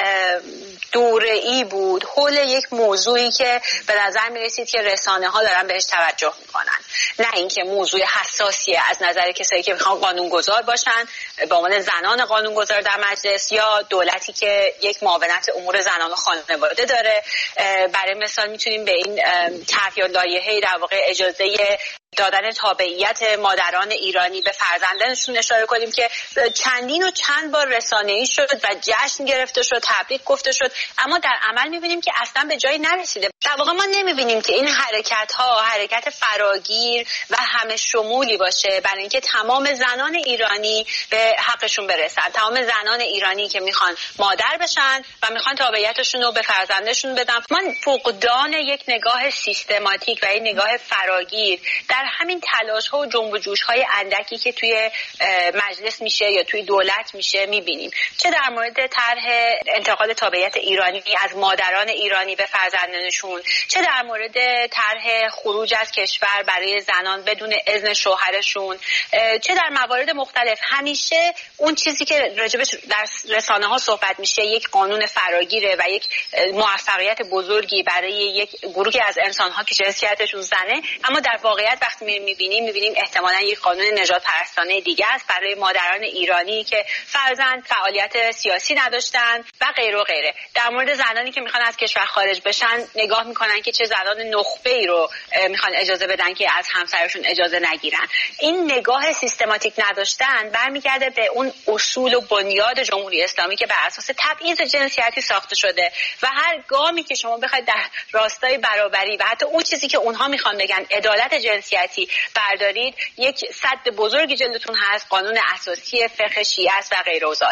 دوره‌ای بود حول یک موضوعی که به نظر می‌رسید که رسانه‌ها دارن بهش توجه می‌کنن، نه اینکه موضوع حساسیه از نظر کسایی که می‌خوان قانونگذار باشن به عنوان زنان قانونگذار در مجلس یا دولتی که یک معاونت امور زنان و خانواده داره. برای مثال میتونیم به این طرح یا لایحه در واقع اجازه دادن تابعیت مادران ایرانی به فرزندانشون اشاره کنیم که چندین و چند بار رسانه‌ای شد و جشن گرفته شد، تبریک گفته شد، اما در عمل می‌بینیم که اصلا به جایی نرسیده. در واقع ما نمی‌بینیم که این حرکت‌ها حرکت فراگیر و همه شمولی باشه برای اینکه تمام زنان ایرانی به حقشون برسن، تمام زنان ایرانی که میخوان مادر بشن و میخوان تابعیتشون رو به فرزندشون بدن. من فقدان یک نگاه سیستماتیک و یک نگاه فراگیر در همین تلاش‌ها و جنب و جوش‌های اندکی که توی مجلس میشه یا توی دولت میشه میبینیم، چه در مورد طرح انتقال تابعیت ایرانی از مادران ایرانی به فرزندانشون، چه در مورد طرح خروج از کشور برای زنان بدون اذن شوهرشون، چه در موارد مختلف. همیشه اون چیزی که راجبش در رسانه‌ها صحبت میشه یک قانون فراگیره و یک موفقیت بزرگی برای یک گروهی از انسان‌ها که جنسیتشون زنه، اما در واقعیت وقتی میبینیم احتمالاً یک قانون نژاد پرستانه دیگه است برای مادران ایرانی که فرزند فعالیت سیاسی نداشتن و غیره و غیره. در مورد زنانی که میخوان از کشور خارج بشن نگاه میکنن که چه زنان نخبه‌ای رو میخوان اجازه بدن که از همسرشون اجازه نگیرن. این نگاه سیستماتیک نداشتن برمیگرده به اون اصول و بنیاد جمهوری اسلامی که بر اساس تبعیض جنسیتی ساخته شده و هر گامی که شما بخواید در راستای برابری و حتی اون چیزی که اونها میخوان بگن عدالت جنسیتی بردارید، یک سد بزرگی جلوتون هست، قانون اساسی فقه شیعه است و غیره و ذالک.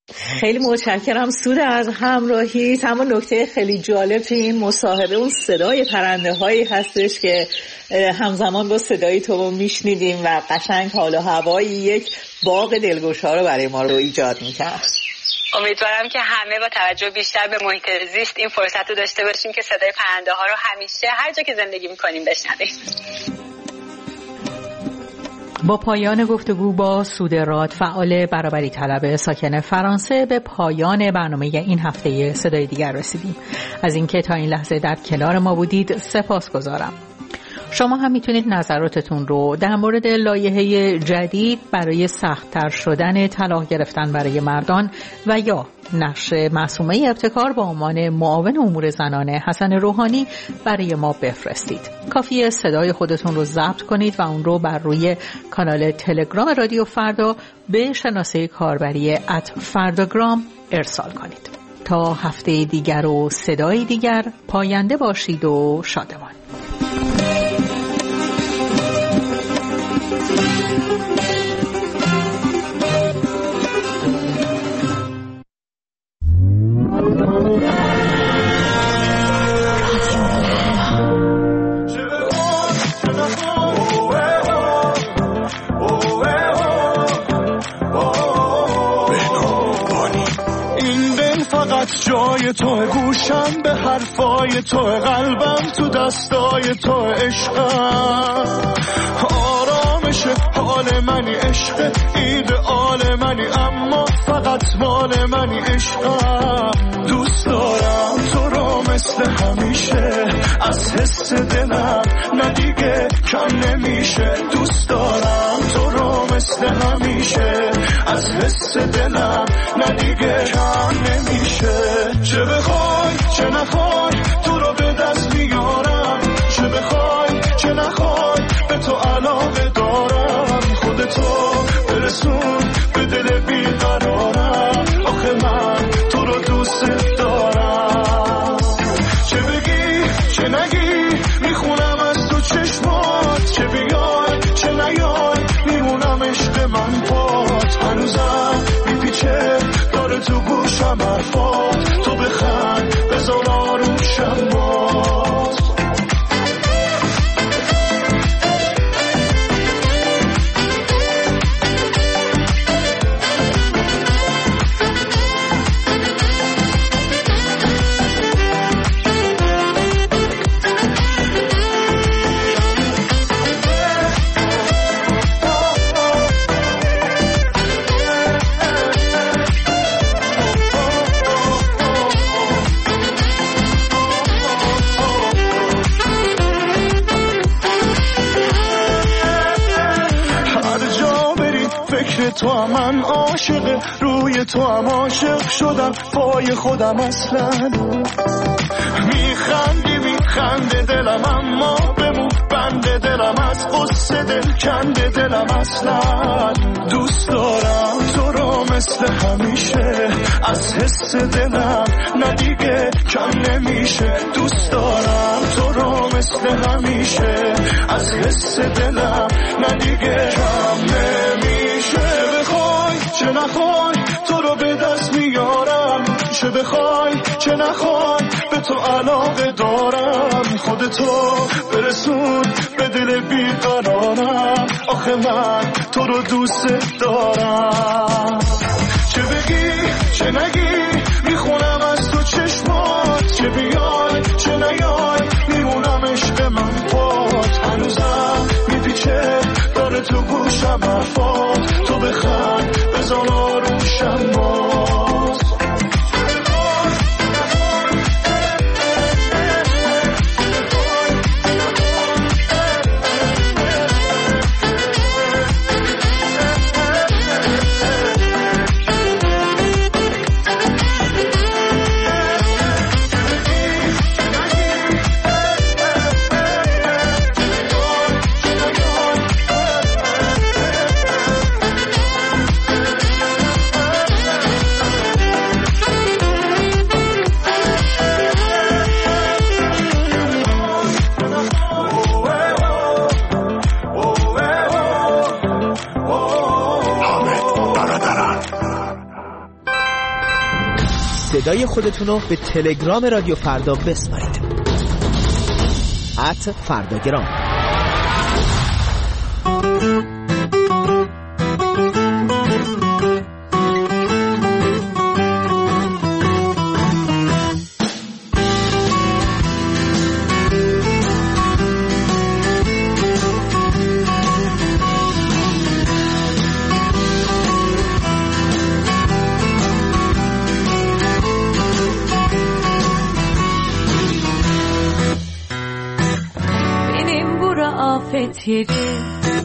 خیلی متشکرم سود از همراهی. اما نکته خیلی جالب توی این مصاحبه اون صدای پرنده هایی هستش که همزمان با صدای تو میشنیدیم و قشنگ حال و هوایی یک باغ دلگشا رو برای ما رو ایجاد میکرد. امیدوارم که همه با توجه بیشتر به محیط زیست این فرصت رو داشته باشیم که صدای پرنده ها رو همیشه هر جا که زندگی میکنیم بشنویم. با پایان گفتگو با سود راد، فعال برابری طلب ساکن فرانسه، به پایان برنامه این هفته صدای دیگر رسیدیم. از اینکه تا این لحظه در کنار ما بودید سپاسگزارم. شما هم میتونید نظراتتون رو در مورد لایحه جدید برای سخت‌تر شدن طلاق گرفتن برای مردان و یا نقش معصومه ابتکار با عنوان معاون امور زنان حسن روحانی برای ما بفرستید. کافیه صدای خودتون رو ضبط کنید و اون رو بر روی کانال تلگرام رادیو فردا به شناسه کاربری @فرداگرام ارسال کنید. تا هفته دیگر و صدای دیگر، پاینده باشید و شادمان. جای تو گوشم به حرفای تو، قلبم تو دستای تو، عشقم آرامش حال منی، عشق ایدئال منی، اما فقط مال منی، عشقم دوست دارم تو رو مثل همیشه، از حس دلم نه دیگه کم نمیشه، دوست دارم تو رو مثل همیشه، از حس دلم نه دیگه کم نمیشه، چه بخوای چه نخوای تو رو به دست میارم، چه بخوای چه نخوای به تو علاقه دارم، خودتو برسون به دل بیقرارم، آخه من تو رو دوست دارم، چه بگی چه نگی میخونم از تو چشمات، چه بیای چه نیای میمونم عشق من پات، هنوزم میپیچه داره تو گوشم حرفات، تو بخند بذار آرومشم باز. تو هم من عاشق، روی تو هم عاشق شدم، پای خودم اصلا میخنده دلم، اما بمون بنده دلم، از قصه دل کنده دلم، اصلا دوست دارم تو رو مثل همیشه، از حس دلم نه دیگه کم نمیشه، دوست دارم تو رو مثل همیشه، از حس دلم نه دیگه کم نمیشه، چه بخوای تو رو به دست میارم، چه بخوای چه نخوای به تو علاقه دارم، خودتو برسون به دل بیقرارم، آخه من تو رو دوست دارم، چه بگی چه نگی میخونم از تو چشمات، چه بیای چه نیای میمونم عشق من پات، هنوزم میپیچه داره تو گوشم حرفات، تو بخند بذار آرومشم باز. صدای خودتون رو به تلگرام رادیو فردا بسپارید. @فرداگرام. Yedi.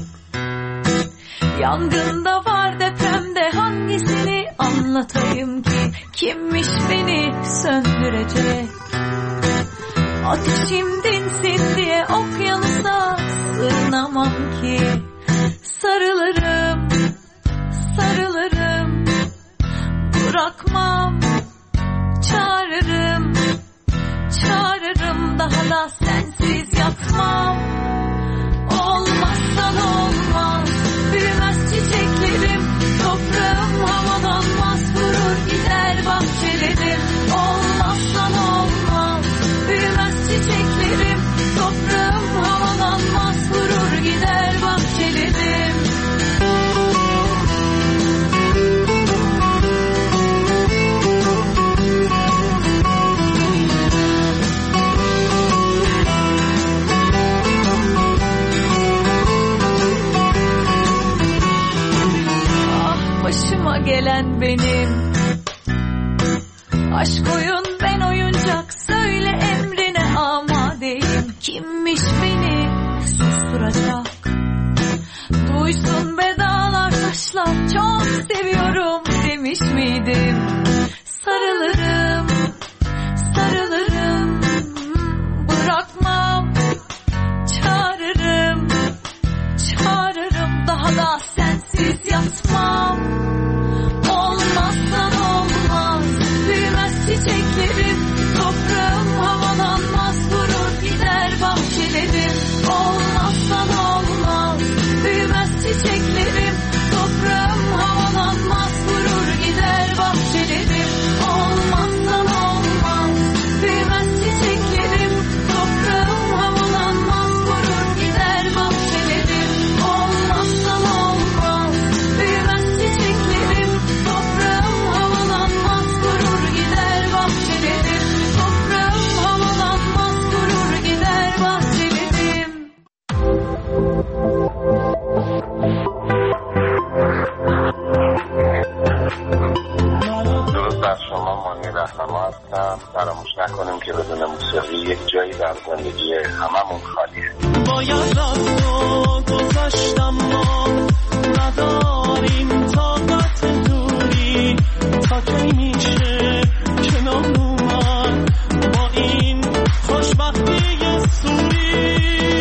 Yangında var depremde hangisini anlatayım ki? Kimmiş beni söndürecek? Ateşim dinsin diye okyanusa sığınamam ki. Sarılırım, sarılırım, bırakmam. Çağırırım, çağırırım, daha da sensiz yatmam. Olmazsan olmaz, büyümez çiçeklerim, toprağım havalanmaz, vurur gider bahçelerim. Olmazsan olmaz, büyümez çiçeklerim, toprağım havalanmaz, vurur gider bahçelerim. Başıma gelen benim, aşk oyun ben oyuncak, söyle emrine amadeyim. Kimmiş beni susturacak? Duysun be dağlar taşlar, çok seviyorum demiş miydim? Sarılırım, sarılırım, bırakmam. Çağırırım, çağırırım, daha da sensiz yatmam. Olmazsan olmaz, büyümez çiçeklerim, toprağım havalanmaz, vurur gider bahçelerim. Olmazsan olmaz, büyümez çiçeklerim, toprağım havalanmaz, vurur gider bahçelerim. Olmazsan olmaz, büyümez çiçeklerim, toprağım havalanmaz, vurur gider bahçelerim. Olmazsan olmaz, büyümez çiçeklerim, toprağım havalanmaz, vurur gider bahçelerim. Toprağım havalanmaz, vurur gider bahçelerim. درود بر شما، مانی رهنما هستم. فراموش نکنیم که بدون موسیقی یک جایی در زندگی هممون خالیه. باید رفت و گذشتم، ما نداریم طاقت دوری، تا کی میشه کنار اومد با این خوشبختی سوری.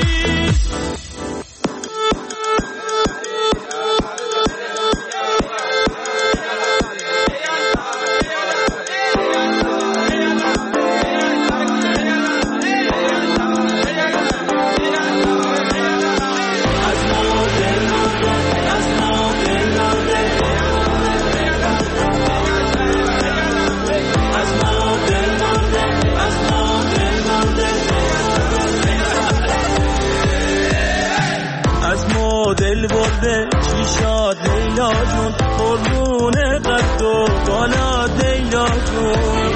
دل برده چی شاد لیلا جون، قربون قد و بالا لیلا جون.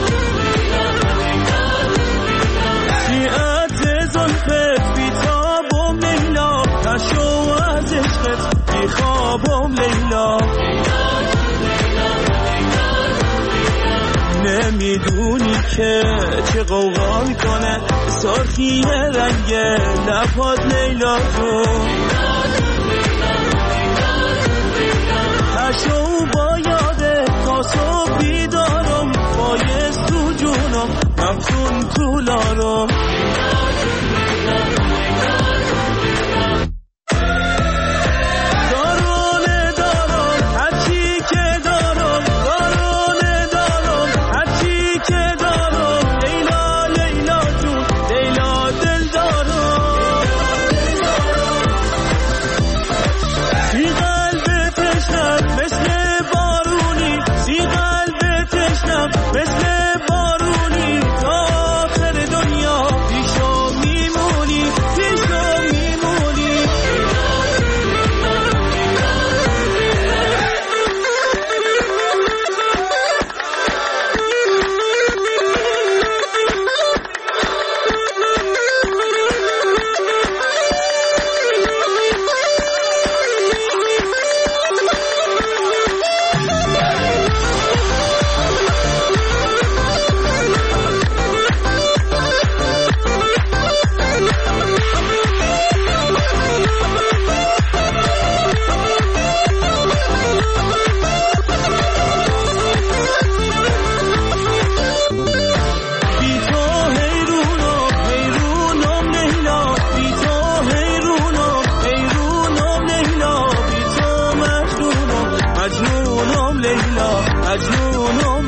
سیعت زلفت بیتابم لیلا، نشو از عشقت بیخوابم لیلا. نمیدونی که چه قوقا میکنه سرخی رنگ لبات لیلا جون. تشو با یاده تا صبح بیدارم، فایز تو جونم مفتون تو لارم. مثل بارونی سی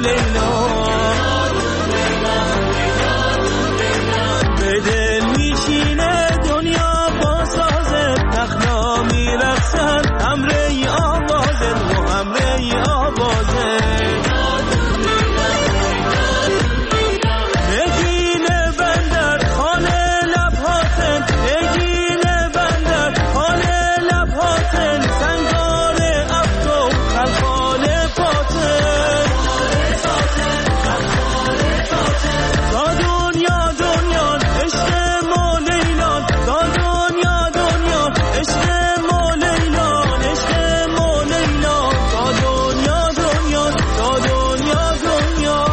لیلا به دل میشینه دنیا با سازه نخلا میرخصن همره ای آوازه و همره ای آوازه نگینه بندر خال لبهاتن نگینه بندر خال لبهاتن سنگار افکو خلخال پاتن تا دنیا دنیا عشق ما لیلان تا دنیا دنیا عشق ما لیلان عشق ما لیلان تا دنیا دنیا تا دنیا دنیا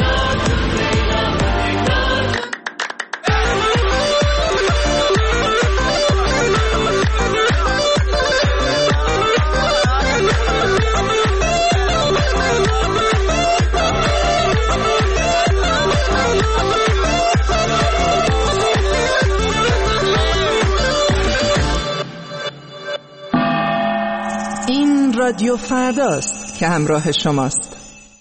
این رادیو فرداست که همراه شماست.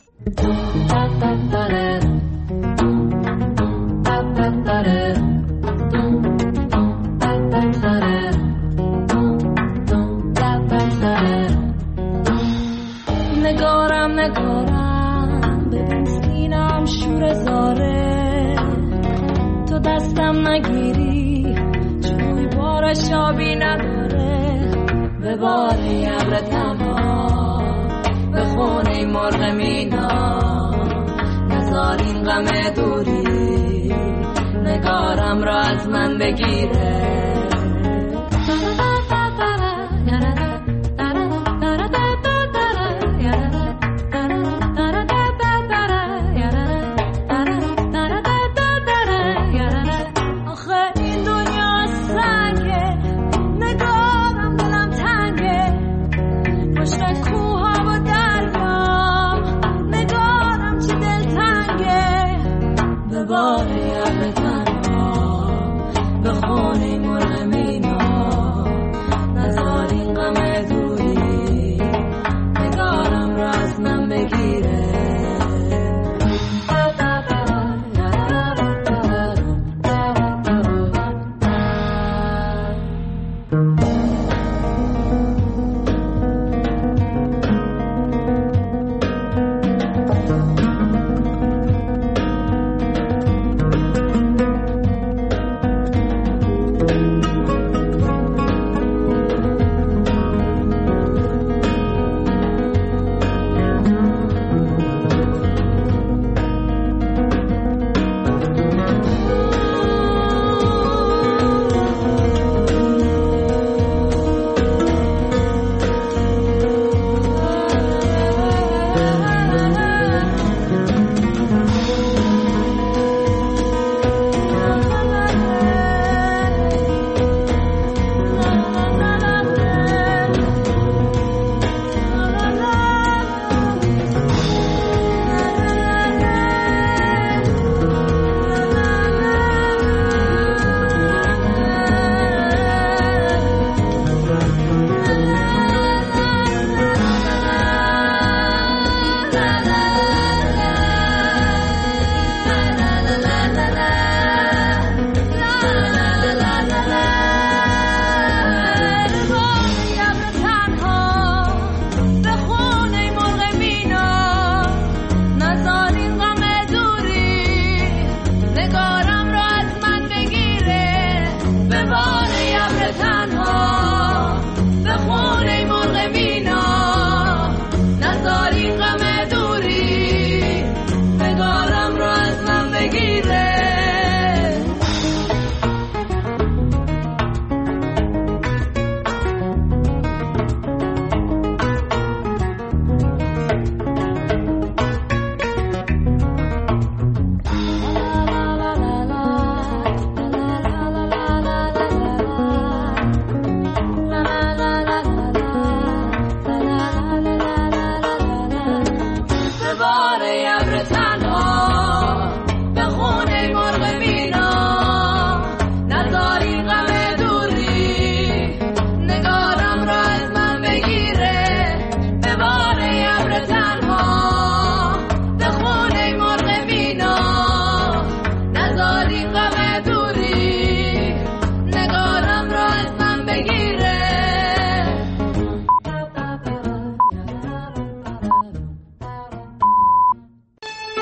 نگارم نگارم ببین سینم شور زاره تو دستم نگیری چوی بارش آبی نداره به باری ابر تنها به خونه مرغ مینا نزار این غم دوری نگارم را از من بگیره every time.